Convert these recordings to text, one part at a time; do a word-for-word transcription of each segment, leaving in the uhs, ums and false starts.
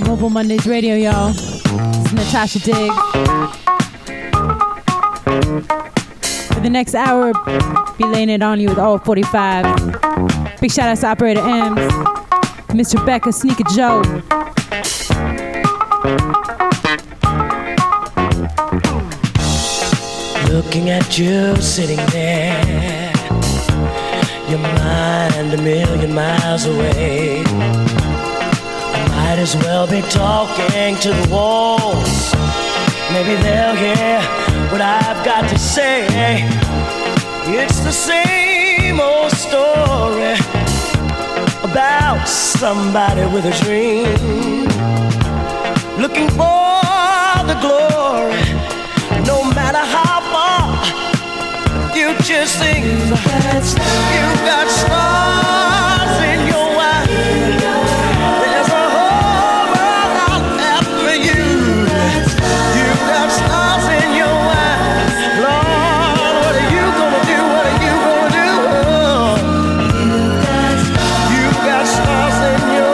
Mobile Mondays Radio, y'all. It's Natasha Diggs. For the next hour, be laying it on you with all forty-five. Big shout out to Operator M's, Mister Becca, Sneaker Joe. Looking at you sitting there, your mind a million miles away. Might as well be talking to the walls. Maybe they'll hear what I've got to say. It's the same old story about somebody with a dream, looking for the glory. No matter how far you just think, you've got stars in your eyes. There's a whole world out there for you. You've got stars in your eyes. Lord, what are you gonna do? What are you gonna do? You've got stars in your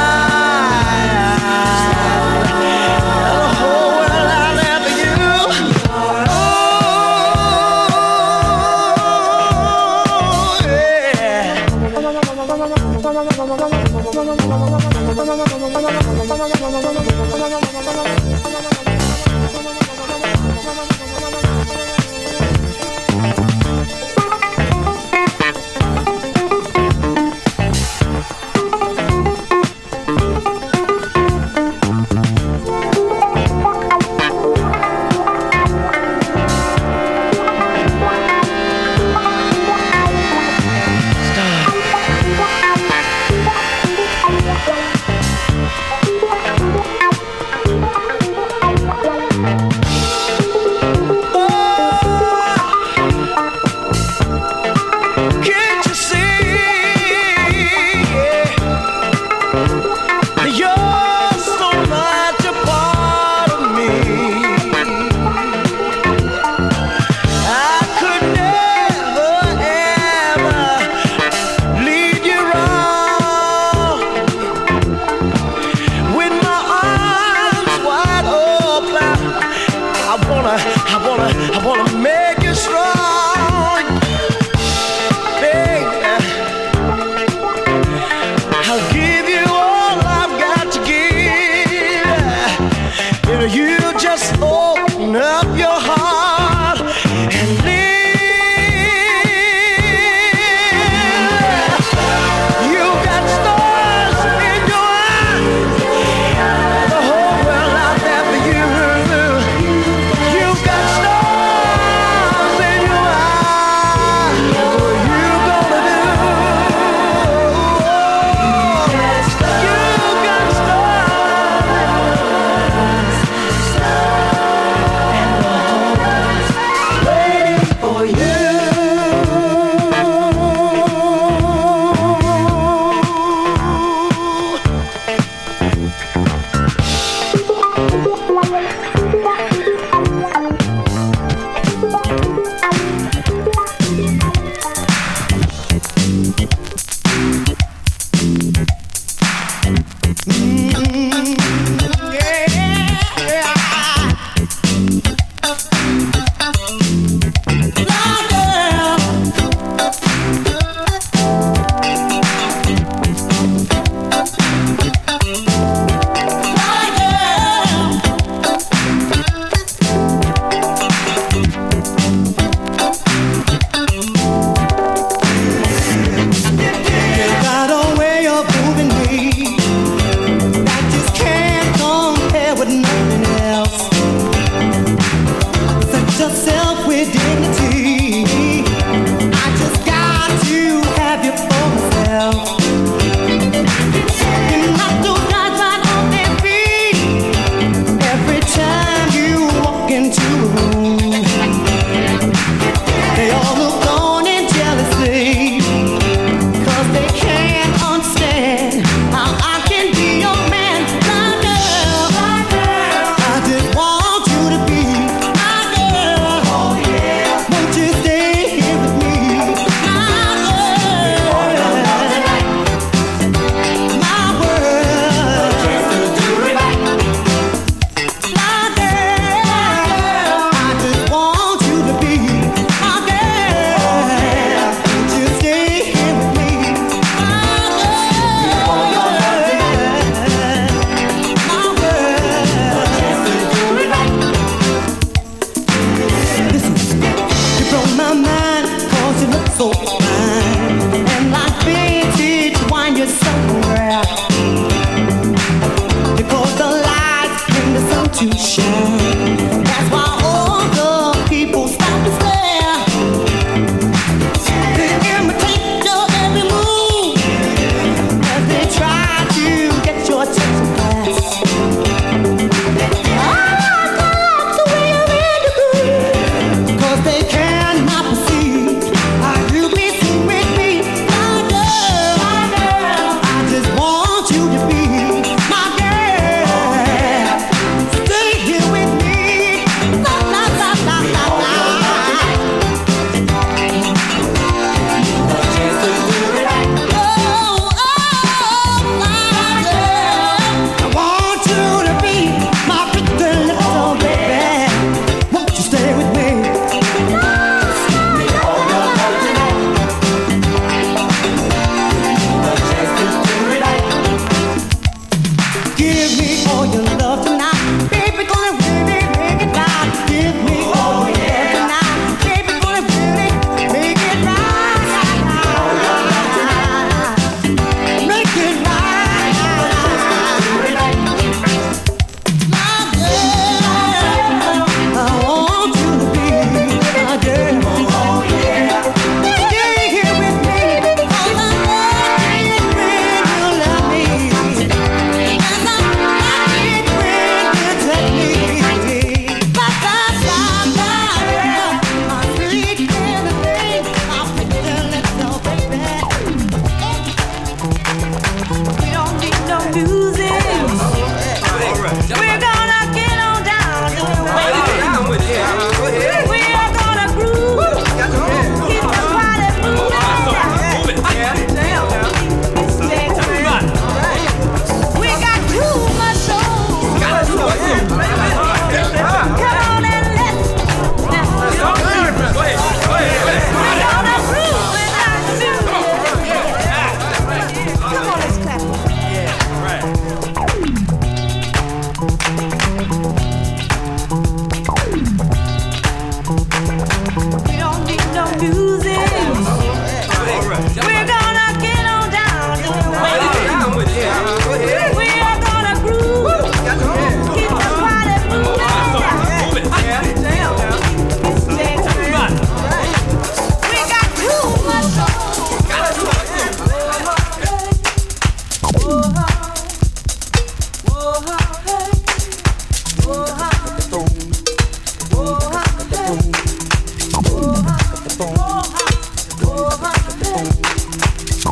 eyes. There's a whole world out there for you.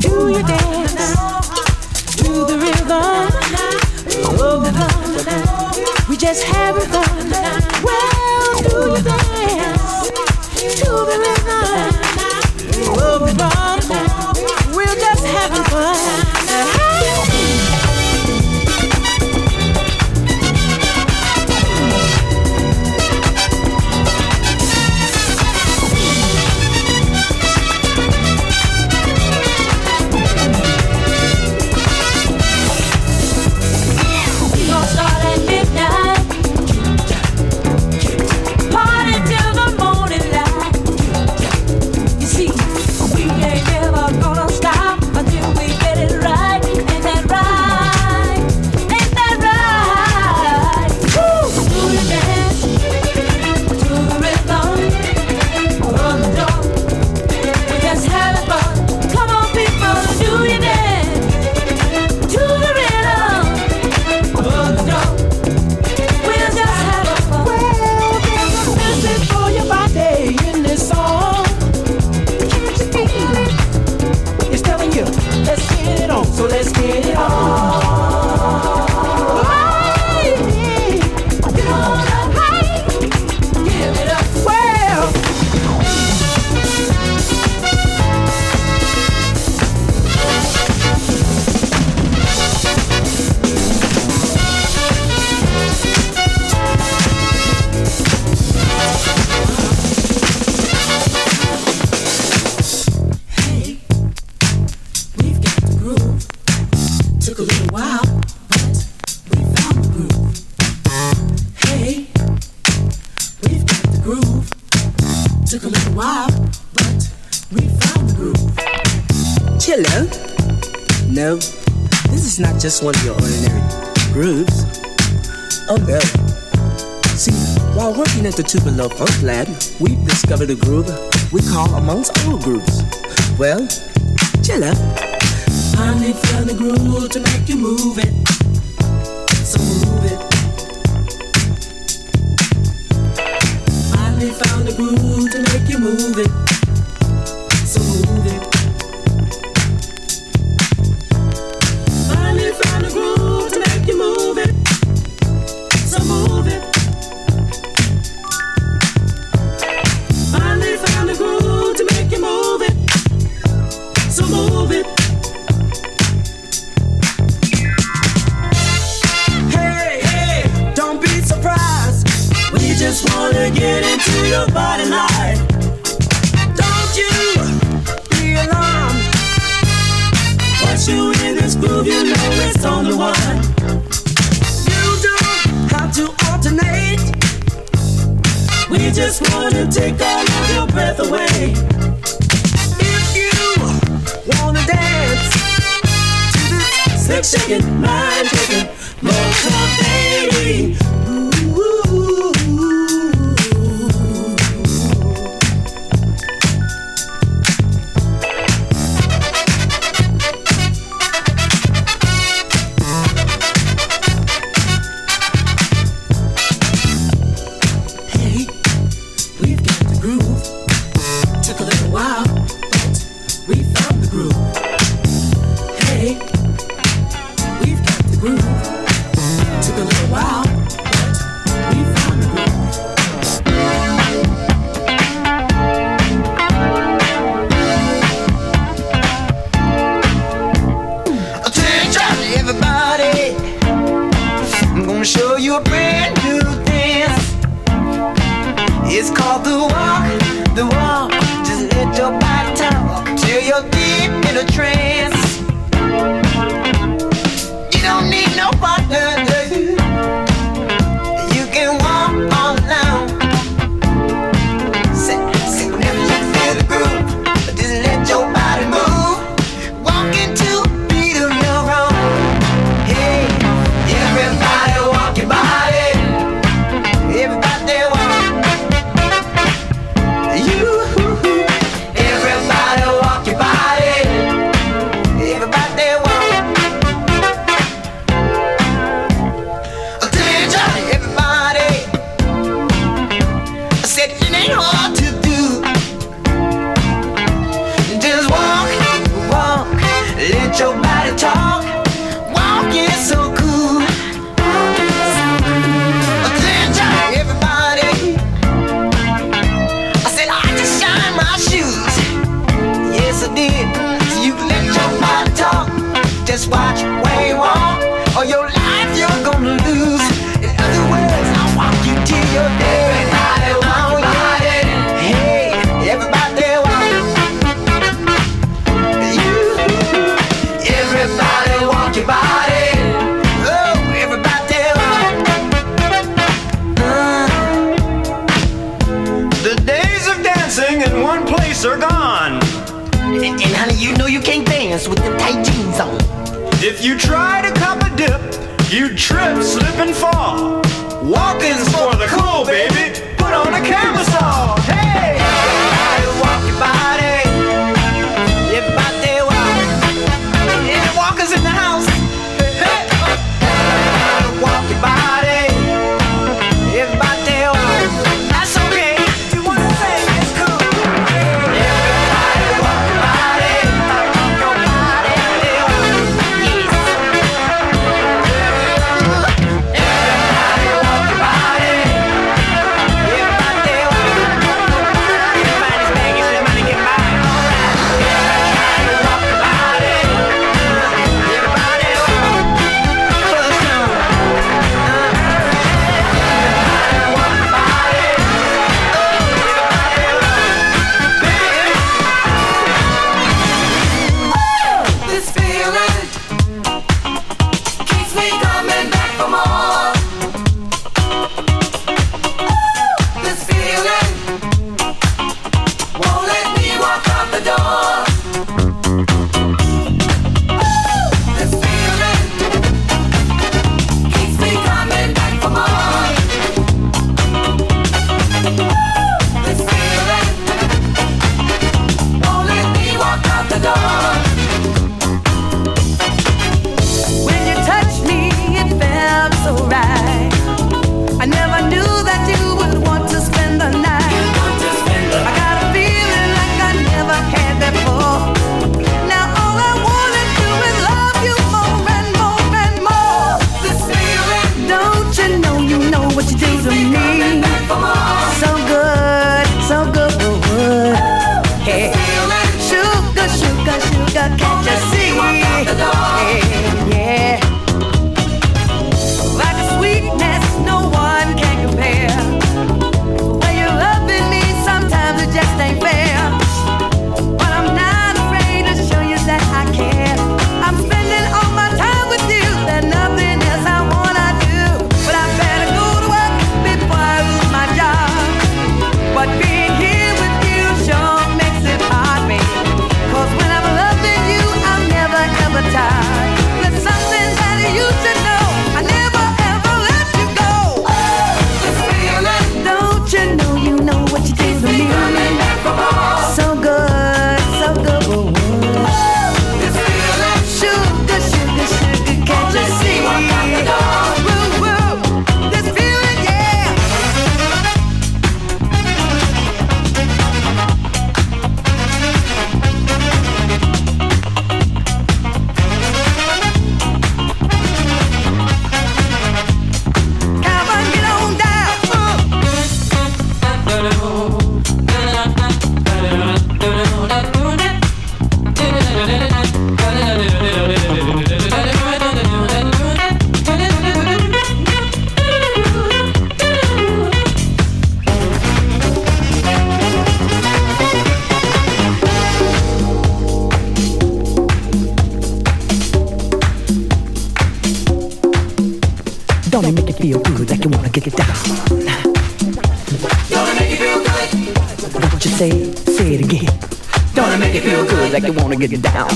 Do you dance to the rhythm? Oh, we just having fun. Well, do you dance to the rhythm? Oh, we're just having fun. Just one of your ordinary grooves. Oh no. See, while working at the Tupelo Funk Lab, we've discovered a groove we call amongst all grooves. Well, chill out. Finally found a groove to make you move it. So move it. Finally found a groove to make you move it. So move it. Get into your body life. Don't you be alarmed. Once you in this groove, you know it's on the one. You don't have to alternate. We just wanna take all of your breath away. If you wanna dance to this slick shaking, mind shaking, motivating. let your body talk. Walking so cool. Attention, everybody. I said I just shine my shoes. Yes, I did. So you can let your body talk. Just watch where you walk, or your life you're gonna lose. In other words, I'll walk you till your day. Everybody walk your body. Hey, everybody walk. You, everybody walk your body. Oh, everybody walk. Uh. The days of dancing in one place are gone. And, and honey, you know you can't dance with them tight jeans on. If you try to cop a dip, you trip, slip, and fall. Walking's for the cool, baby. Put on a camisole. Hey! Everybody walk your body. Everybody walk. Any walkers in the house? Hey! Everybody walk your body. Everybody walk. That's okay. If you wanna sing, it's cool. Everybody walk your body. Your body. Yes. Everybody walk your body. Everybody walk. Everybody's begging somebody get by. Everybody walk your body. Everybody walk. First time. Everybody walk your body. This feeling keeps me coming back for more. This feeling won't let me walk out the door. This feeling keeps me coming back for more. This feeling won't let me walk out the door. When you touched me, it felt so right. I never knew that you would want to spend the night. I got a feeling like I never had before. Now all I wanna do is love you more and more and more. This feeling, don't you know you know what you do to me? So good, so good. Hey, sugar, sugar, sugar, can't you see? Hey, yeah. Like a sweetness no one can compare. When you're loving me, sometimes it just ain't fair. But I'm not afraid to show you that I care. I'm spending all my time with you. There's nothing else I wanna do. But I better go to work before I lose my job. But being here with you sure makes it hard, baby. 'Cause when I'm loving you, I'm never ever tired. There's something that you should know. I never ever let you go. This feeling, don't you know you know what you do to me? So good, so good. This feeling, sugar, sugar, sugar, can't you see? Woo, woo. This feeling, yeah. Come on, get on down. Don't it make you feel good like you wanna get it down? Don't it make you feel good? What you say? Say it again. Don't it make you feel good like you wanna get it down?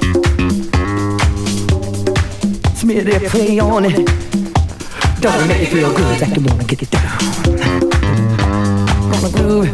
Smear that play on it. Don't it make you feel good like you wanna get it down? Gonna groove.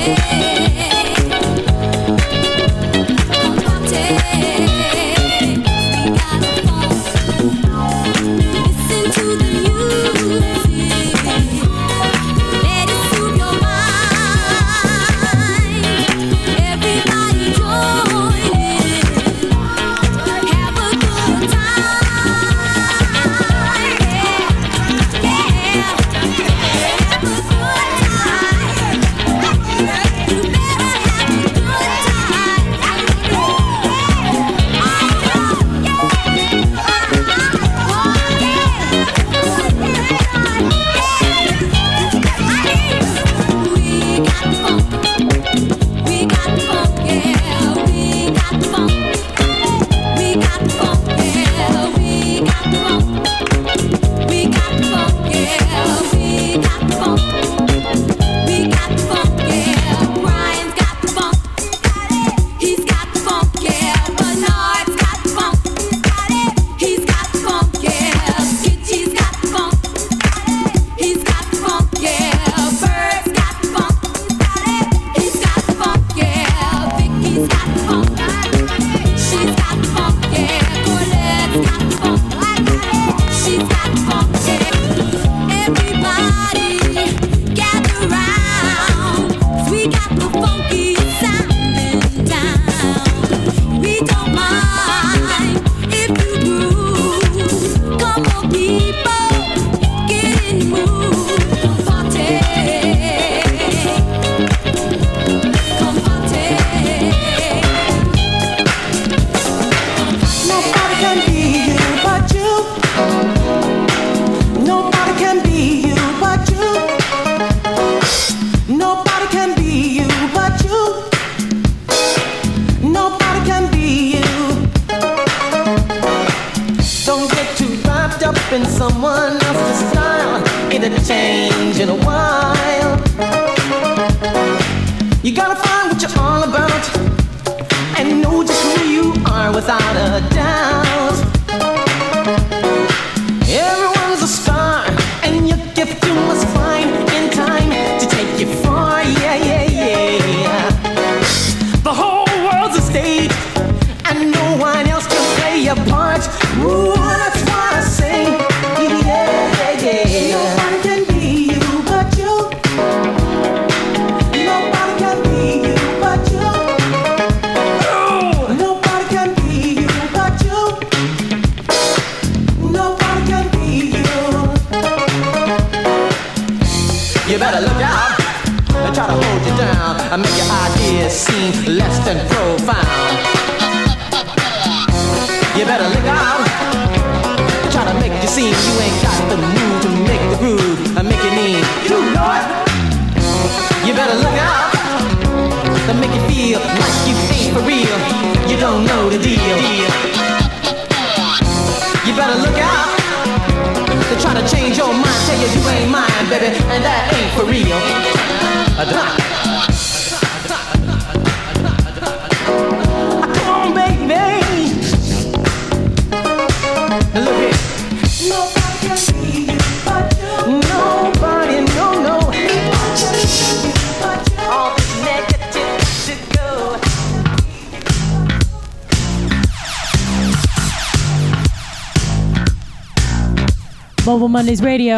Mobile Mondays Radio.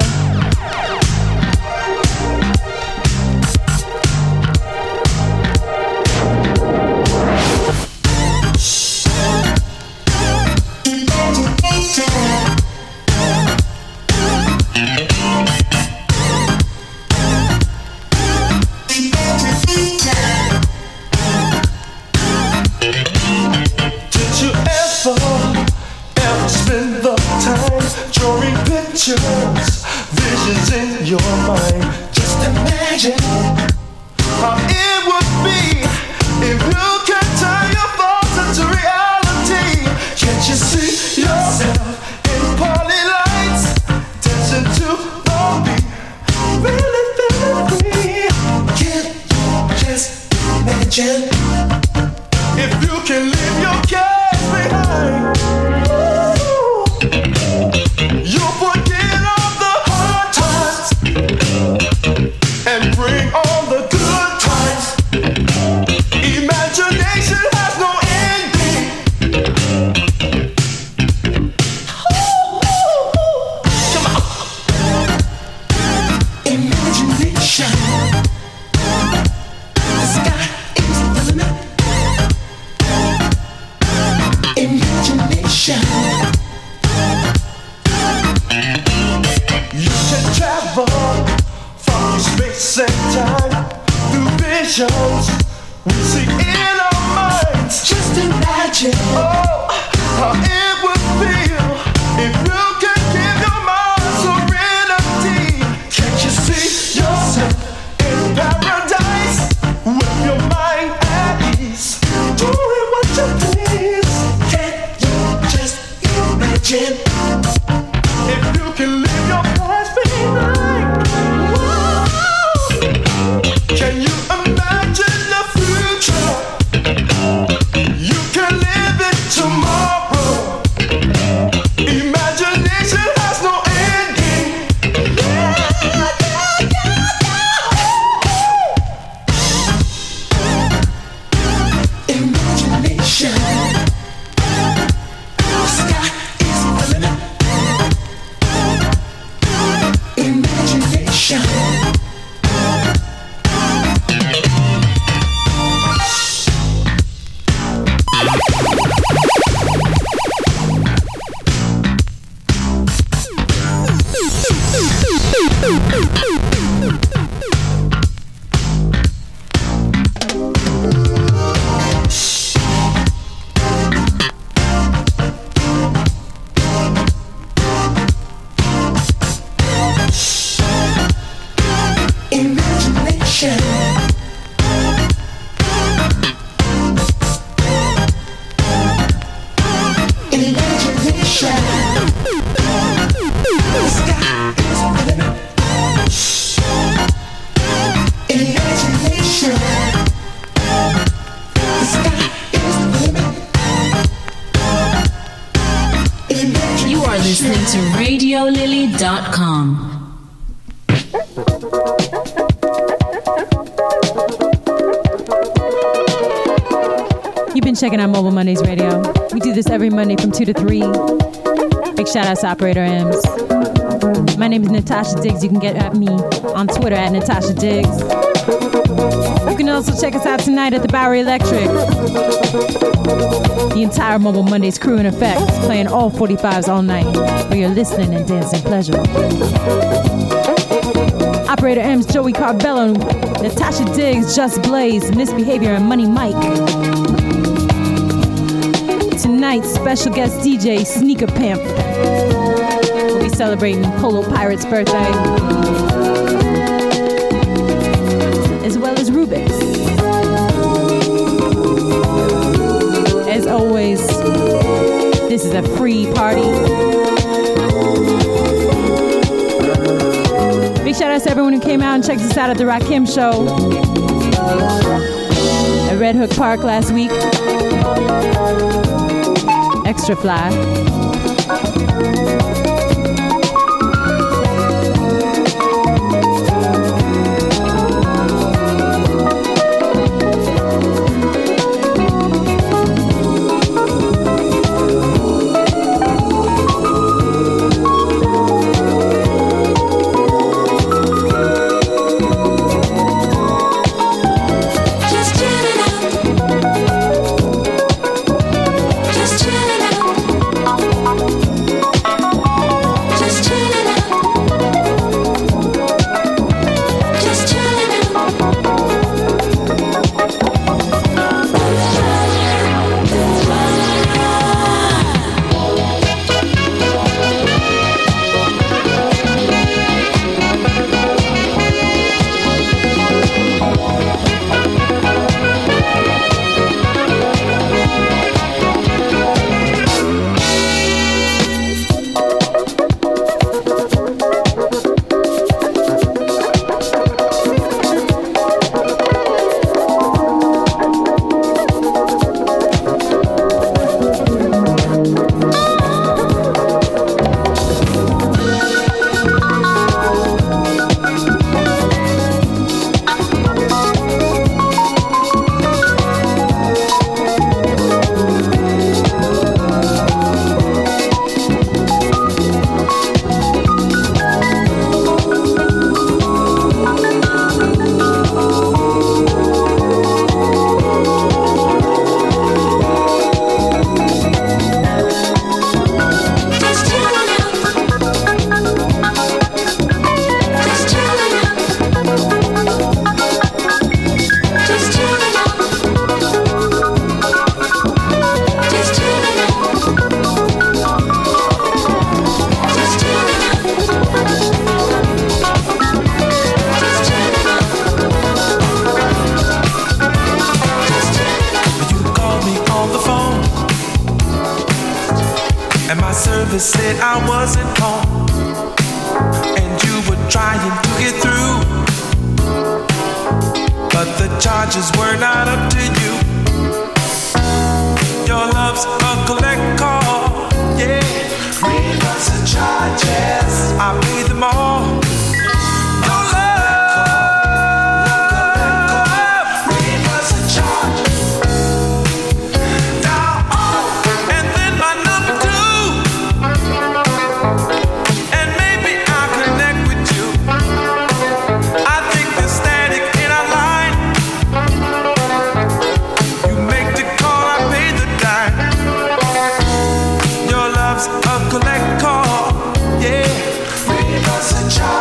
And bring all the good times. we see in our minds. Just imagine. Oh, how it would feel if you could give your mind serenity. Can't you see yourself in paradise with your mind at ease, doing what you please? Can't you just imagine? If you can live your past behind, can you imagine the future? You can live it tomorrow. Imagination has no ending. Yeah, yeah, yeah, yeah. Imagination. The sky is the limit. Imagination. Imagination. Imagination. The sky is the limit. Imagination. The sky is the limit. Imagination. You are listening to radio lily dot com. You've been checking out Mobile Mondays Radio. We do this every Monday from two to three. Big shout outs to Operator M's. My name is Natasha Diggs. You can get at me on Twitter at Natasha Diggs. You can also check us out tonight at the Bowery Electric. The entire Mobile Mondays crew in effect, playing all forty-fives all night for your listening and dancing pleasure. Operator M's, Joey Carbello, Natasha Diggs, Just Blaze, Misbehavior, and Money Mike. Tonight's special guest D J, Sneaker Pimp. We'll be celebrating Polo Pirate's birthday, as well as Rubik's. As always, this is a free party. Big shout out to everyone who came out and checked us out at the Rakim show at Red Hook Park last week. Extra fly. Just chillin' out. service said I wasn't home, and you were trying to get through, but the charges were not up to you. Your love's a collect call, yeah. Read us the charges, I paid them all. Your love, read us the charges. Now on, and then my number two, and maybe I'll connect with you. I think there's static in our line. You make the call, I pay the dime. Your love's a collect call, yeah. Read us a charge.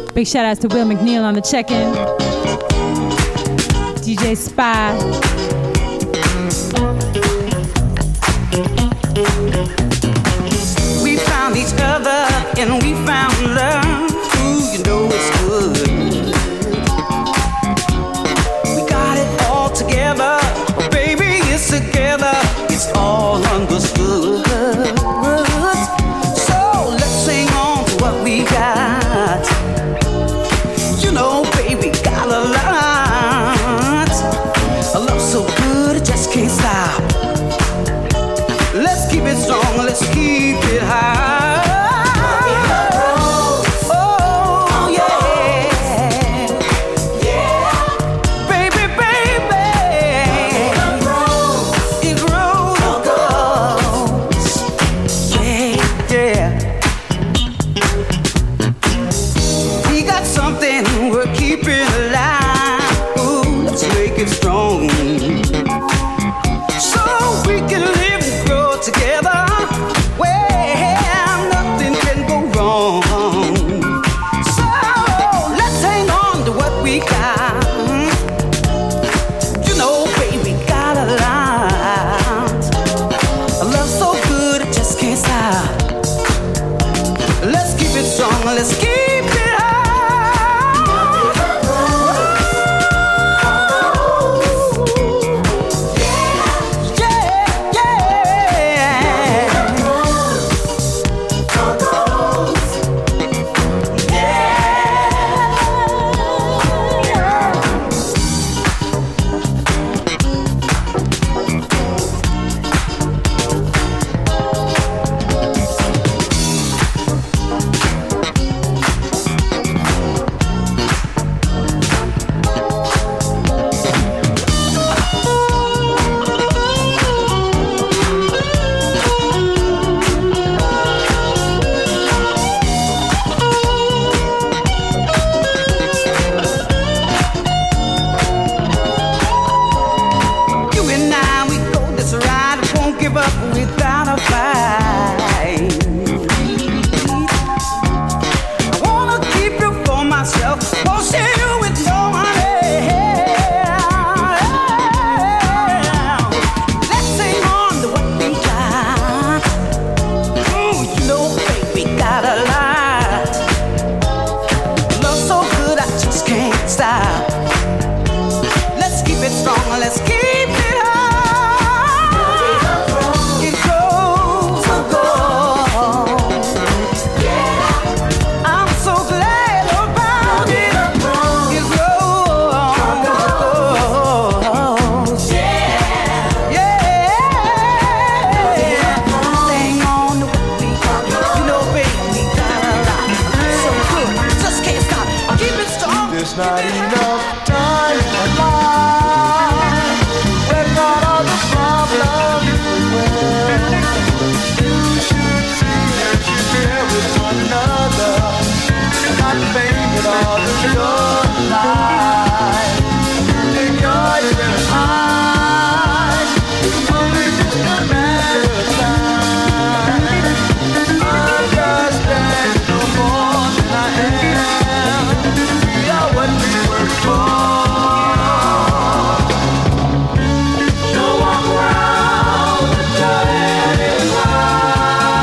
Big shout outs to Will McNeil on the check-in. D J Spy. We found each other and we found love. Ooh, you know it's good. We got it all together. Baby, it's together. It's all understood. So let's sing on to what we got. You know, baby, got a lot. A love so good, it just can't stop. Let's keep it strong, let's keep it high. Oh, yeah. Yeah. Baby, baby. It grows, it grows. Yeah, yeah. We got something we're keeping alive. Ooh, let's make it strong. So we can live and grow together, where nothing can go wrong. So let's hang on to what we got. You know, baby, got a lot. A love so good, it just can't stop. Let's keep it strong, let's keep it high.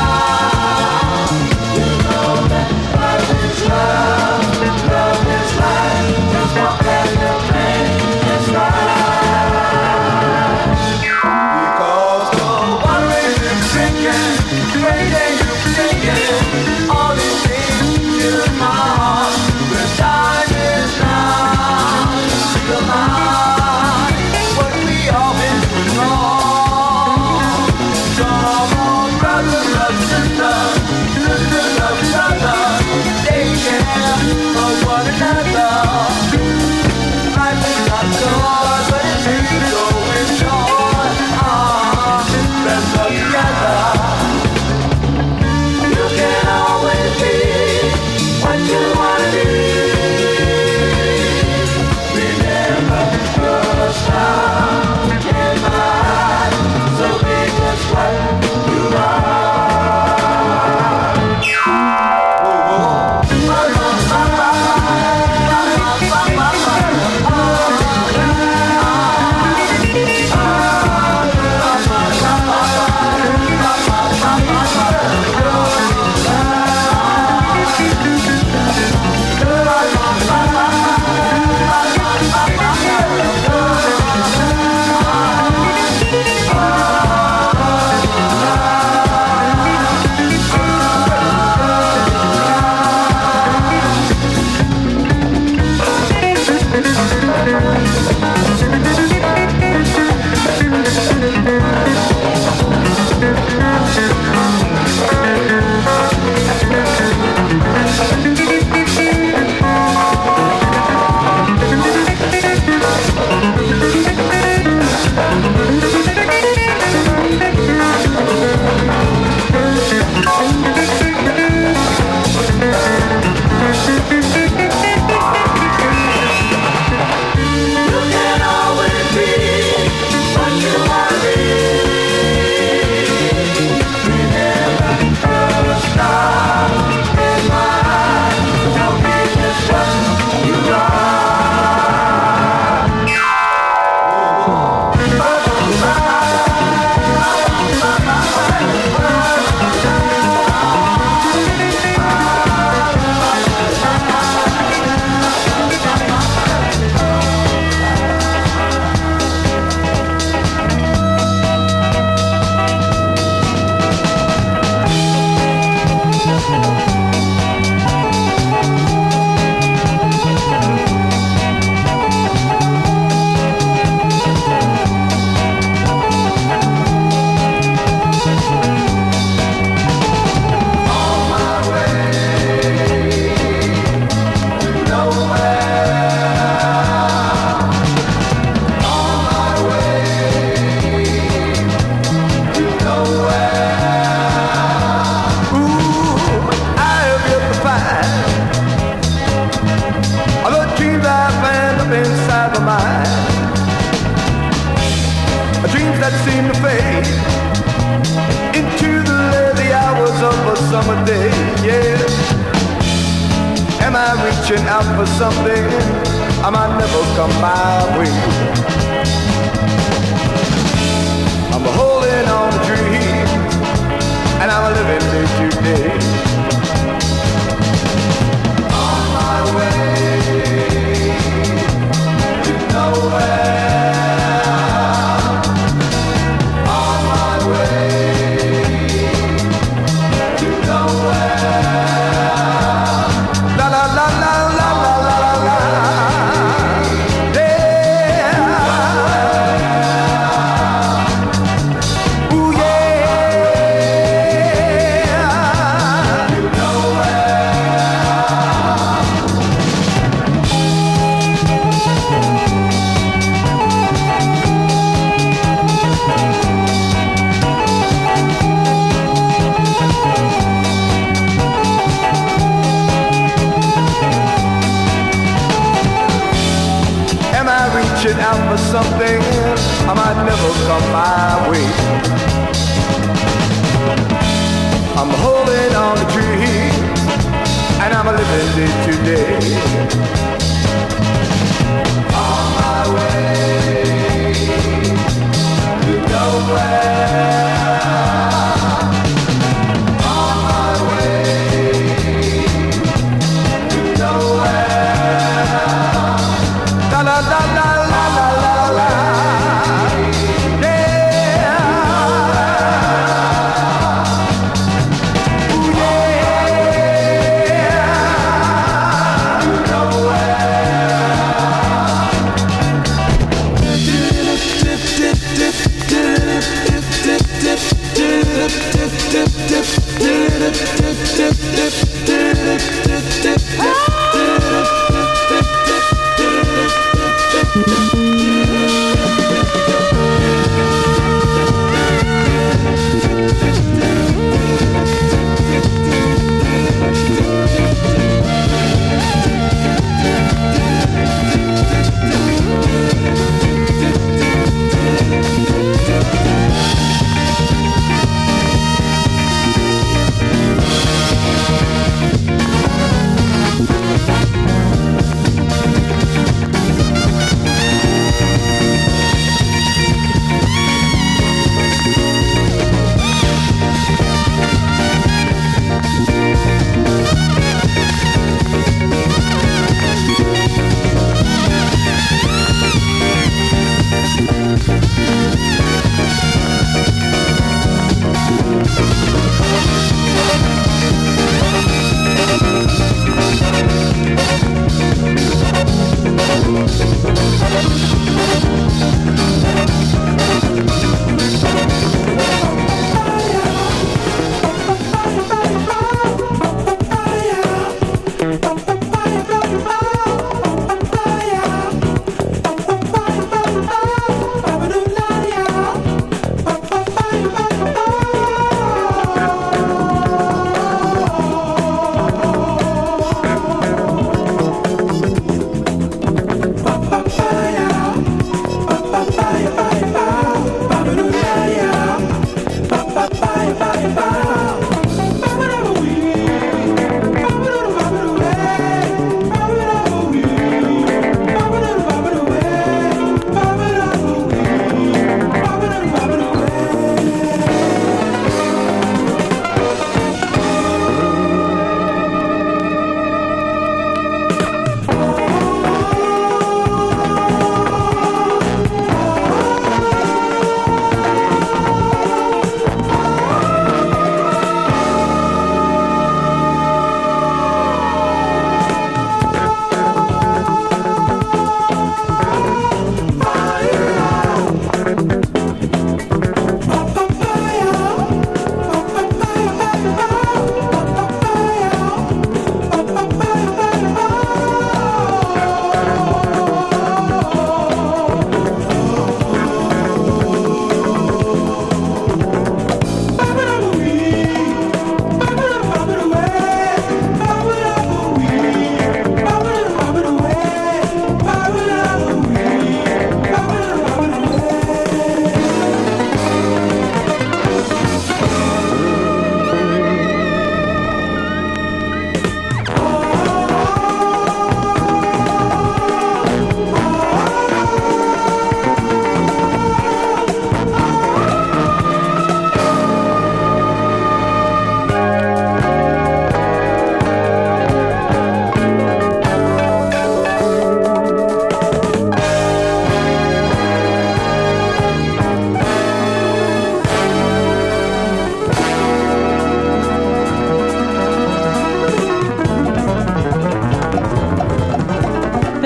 Love is up inside my mind. Dreams that seem to fade into the lazy hours of a summer day. Yeah. Am I reaching out for something I might never come my way? I'm holding on to dreams, and I'm living day to day. On my way to nowhere. On my way to nowhere. La la la la la la la la. Out for something I might never come my way. I'm holding on to dreams, and I'm living day to day. On my way to nowhere. On my way to nowhere. La la la la. Nowhere.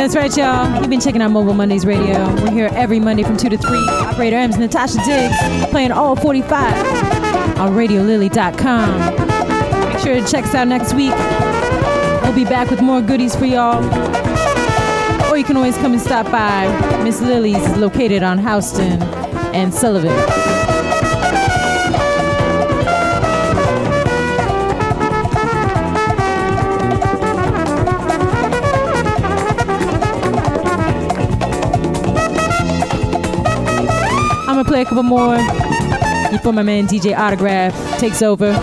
That's right, y'all. You've been checking out Mobile Mondays Radio. We're here every Monday from two to three. Operator M's Natasha Diggs playing all forty-five on radio lily dot com. Make sure to check us out next week. We'll be back with more goodies for y'all. Or you can always come and stop by. Miss Lily's is located on Houston and Sullivan. I'm gonna play a couple more before my man D J Autograph takes over.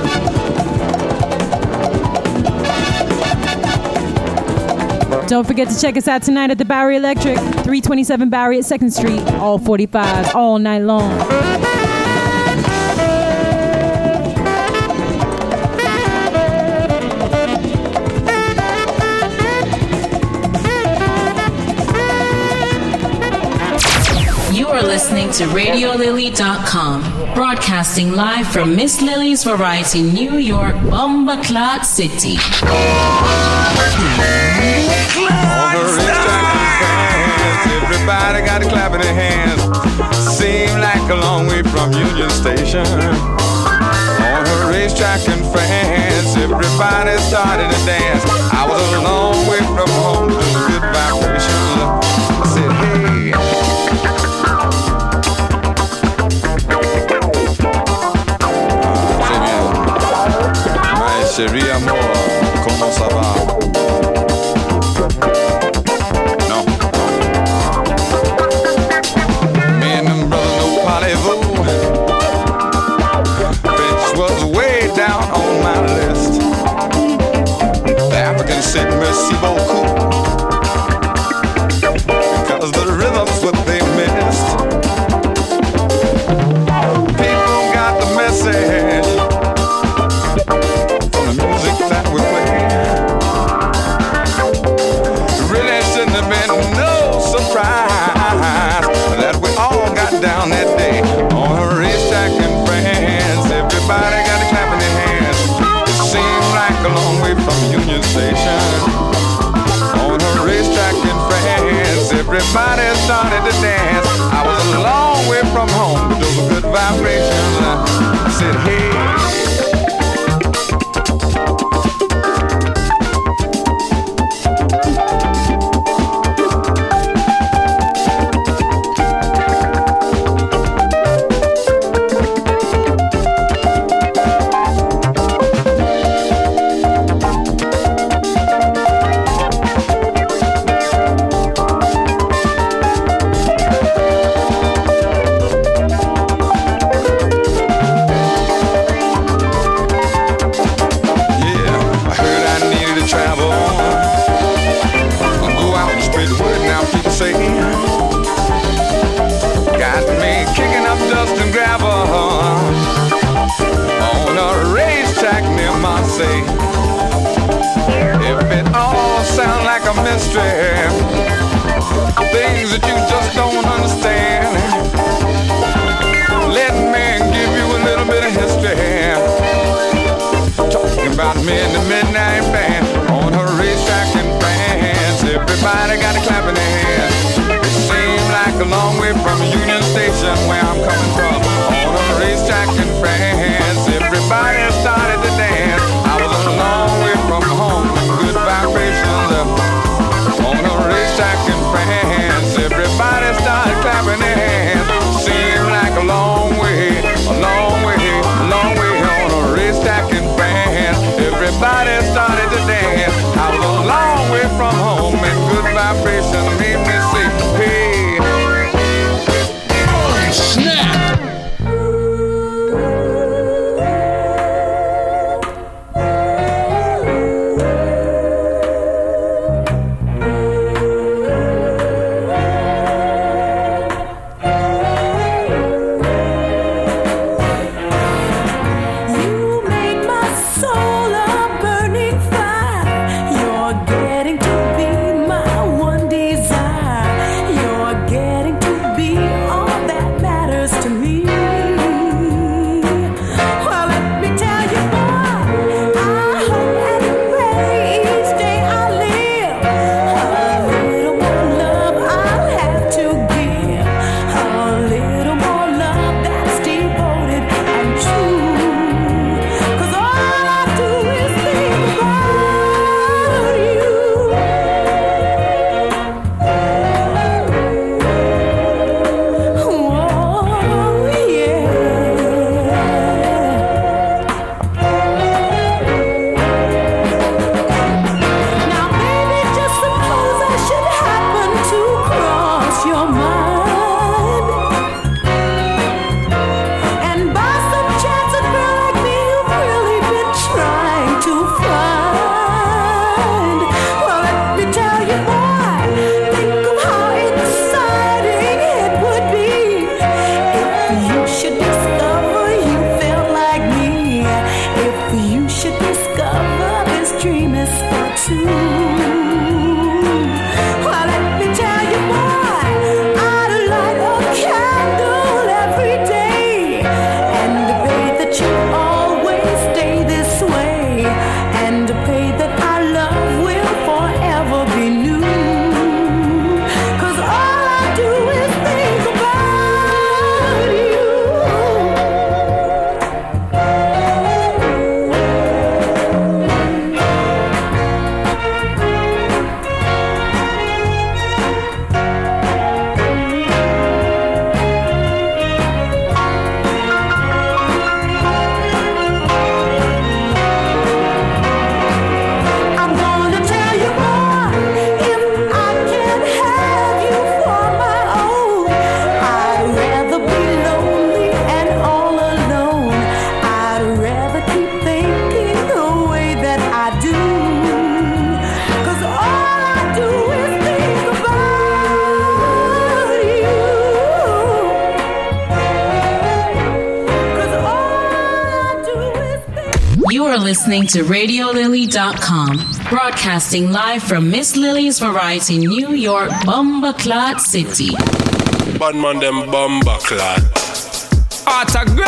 Don't forget to check us out tonight at the Bowery Electric, three twenty-seven Bowery at second Street, all forty-five, all night long. You are listening to radio lily dot com, broadcasting live from Miss Lily's Variety, New York, Bomba Clot City. Everybody got a clap in their hands. Seemed like a long way from Union Station. On her racetrack in France, everybody started to dance. I was a long way from home to the good vibrations. I said, hey. Ah, chérie amour, comment ça va? Said merci beaucoup, because the rhythm's what they missed. People got the message from the music that we play. Really shouldn't have been no surprise that we all got down that day on a racetrack in France. Everybody got a clap in their hands. It seemed like a long way from Union Station. On a racetrack in France, everybody started to dance. I was a long way from home, but those were good vibrations. I said, hey. Things that you just don't understand. Let me give you a little bit of history. Talking about me and the Midnight Band on her racetrack in France. Everybody got a clap in their hands. It seemed like a long way from Union Station where I'm coming from. On a racetrack in France, everybody started to dance. I was a long way from home with good vibrations. On a racetrack in France, everybody started clapping their hands. Seemed like a long way, a long way, a long way on a racetrack in France. Everybody are listening to radio lily dot com, broadcasting live from Miss Lily's Variety New York, Bumbaclot City. Bad man, them Bumbaclot. Autograph.